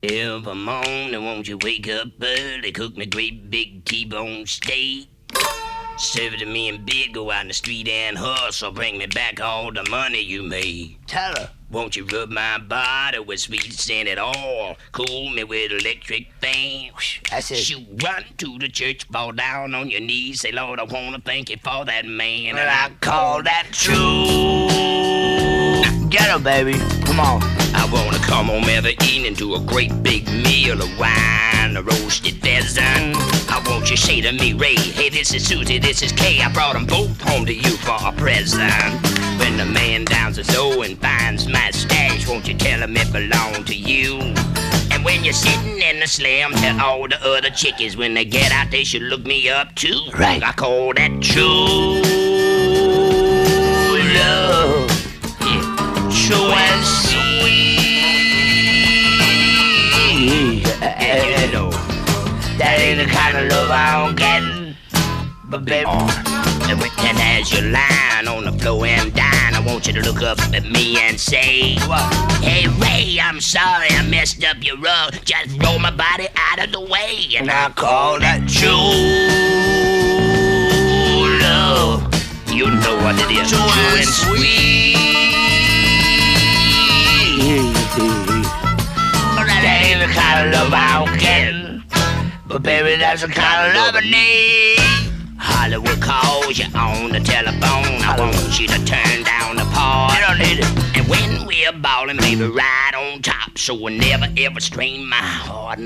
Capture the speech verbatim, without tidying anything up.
Every morning, won't you wake up early, cook me great big T-bone steak, serve it to me in bed, go out in the street and hustle, bring me back all the money you made. Tell her. Won't you rub my body with sweet scented oil, cool me with electric fan? That's it. You run to the church, fall down on your knees, say, Lord, I wanna thank you for that man, Well, and I I call that true. Get her, baby. Come on. I wanna come home every evening to a great big meal of wine, a roasted pheasant. I want you to say to me, Ray, hey, this is Susie, this is Kay. I brought them both home to you for a present. When the man downs his door and finds my stash, won't you tell him it belonged to you? And when you're sitting in the slam, tell all the other chickies when they get out, they should look me up too. Right. I call that true love. True and sweet. And you know, That ain't the kind of love I'm getting. But baby, and when- and as you're lying on the floor and dying, I want you to look up at me and say, what? hey Ray, I'm sorry I messed up your rug. Just roll my body out of the way, and I call that true love. You know what it is, true and sweet. That ain't the kind of love I'm getting. But baby, that's the kind of love I need. Hollywood calls you on the telephone. I want you to turn down the part. You don't need it. And when we're ballin', baby, right on top, so we'll never ever strain my heart.